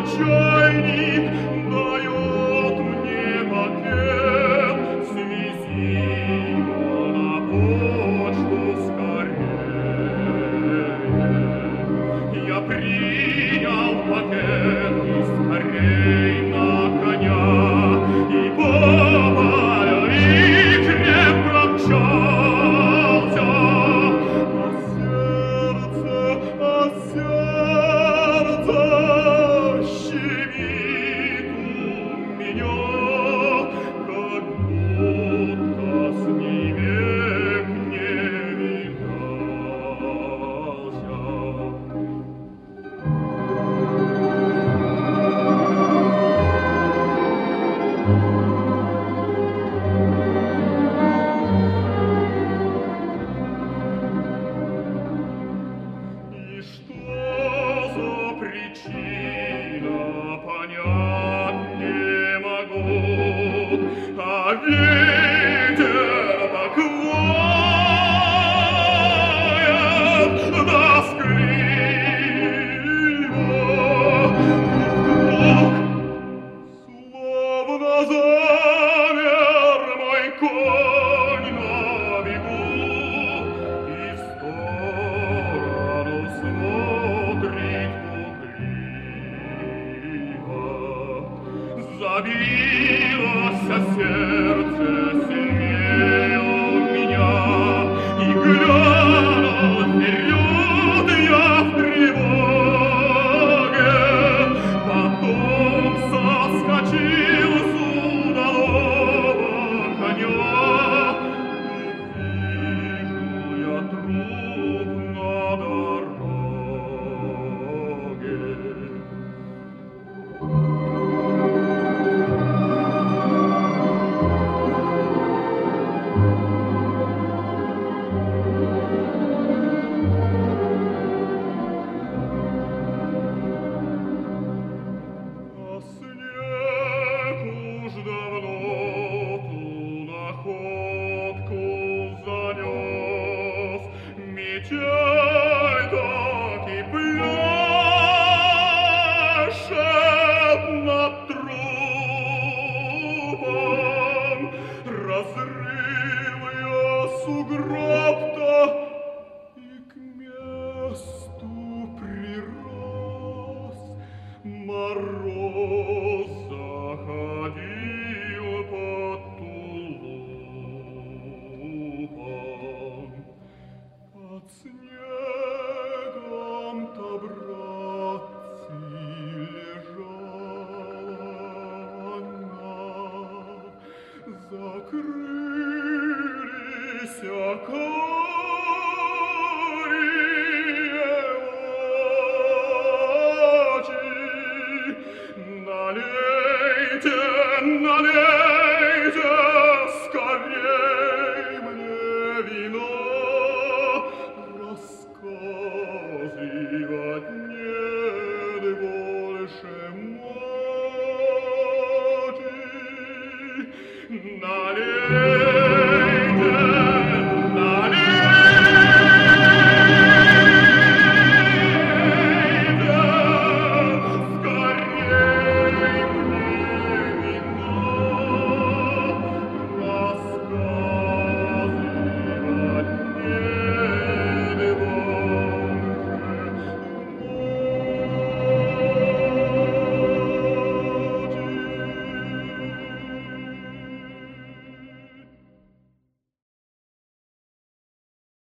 чайник дает мне пакет, свези на почту скорее. Я принял пакет и скорей на коня, и по полю крепко мчался. А сердце щемит у меня, как будто с ним век не видался. И что за причина, понять не могу, а ветер так воет тоскливо, и вдруг, словно замер мой конь на бегу, и в сторону смотрит пугливо. Забилось сердце